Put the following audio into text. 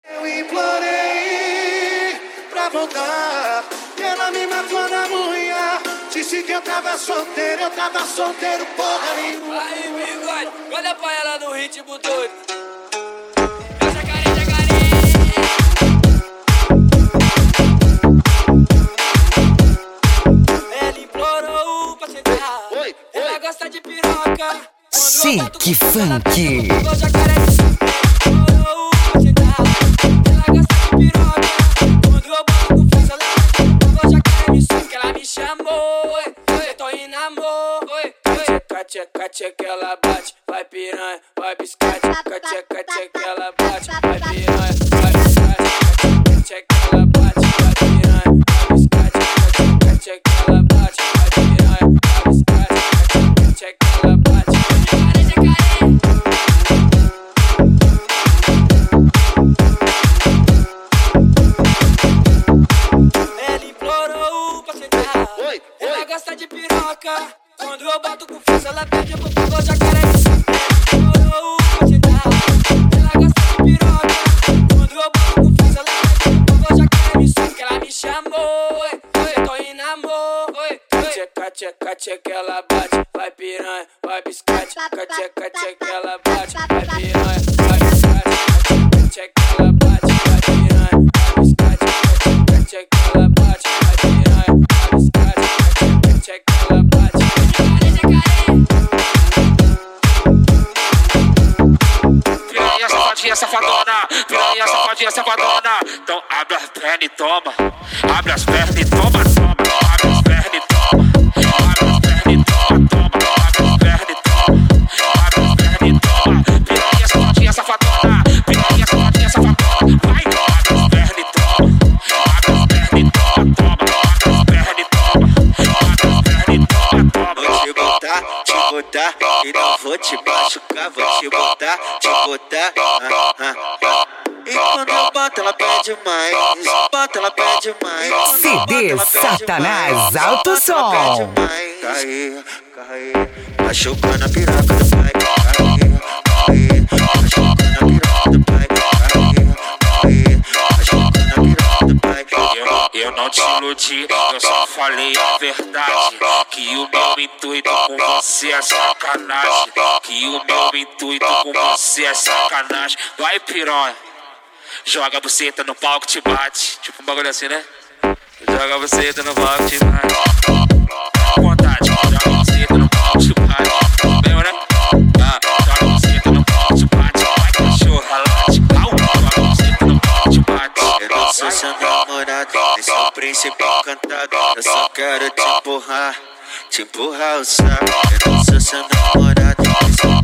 Eu implorei pra voltar, e ela me matou na unha. Disse que eu tava solteiro, porra nenhuma. Aí, bigode, olha pra ela no ritmo doido. Ela implorou pra sentar. Ela gosta de piroca. Chique Funk. Ela gosta de piroca. Quando eu boto com força, ela jacaré me que ela me chamou. Eu tô indo amor. Tcheca, tcheca, ela bate. Vai piranha, vai biscate. Tcheca, tcheca, ela bate. Vai piranha, vai biscate. Tcheca, ela bate. Vai piranha, vai biscate. Tcheca, ela bate. Vai piranha, vai biscate. Tcheca, ela bate. Ela implorou pra sentar. Ela gosta de piroca. Quando eu boto com força, ela pede pro povo jacaré. Implorou pra sentar. Ela gosta de piroca. Quando eu boto com força, ela pede pro povo jacaré. Que ela me chamou. Eu tô indo amor. Tcheca, tcheca, tcheca, ela bate. Vai piranha, vai biscate. Tcheca, tcheca, ela bate. Vai piranha, vai biscate. Tcheca, ela bate. Vai piranha, vai biscate. Tcheca, ela bate. Vai piranha, vai biscate. Tcheca, ela bate. Piranha, safadinha, safadona. Piranha, safadinha, safadona. Então abre as pernas e toma. Abre as pernas e toma, toma. Abre as pernas e toma. Abre as pernas e toma, toma. Abre as pernas e toma. Abre as pernas e toma. Piranha, safadinha, safadona. Piranha, safadinha, safadona. Vai, abre as pernas e toma. Abre as pernas e toma, toma. Abre as pernas e toma. Abre as pernas e toma, toma. Vou te botar, e não vou te machucar. Vou te botar, E quando eu boto ela pede mais. Bota ela pede mais. CD Satanás Alto Som. Caí, machucando a piroca do pai. Caí, machucando a piroca do pai. Caí, machucando a piroca do pai. Eu não te iludi, eu só falei a verdade. Que o meu intuito com você é sacanagem. Que o meu intuito com você é sacanagem. Vai, piranha, joga a buceta no palco, te bate. Tipo um bagulho assim, né? Joga a buceta no palco, te bate. Com vontade, joga a buceta no palco, te bate. Lembra, né? Joga a buceta no palco, te bate. Vai, cachorra, late. Joga a buceta no palco, te bate. Eu não sou seu namorado, nem sou o príncipe encantado. Eu só quero te empurrar o saco. Eu não sou seu namorado, nem sou o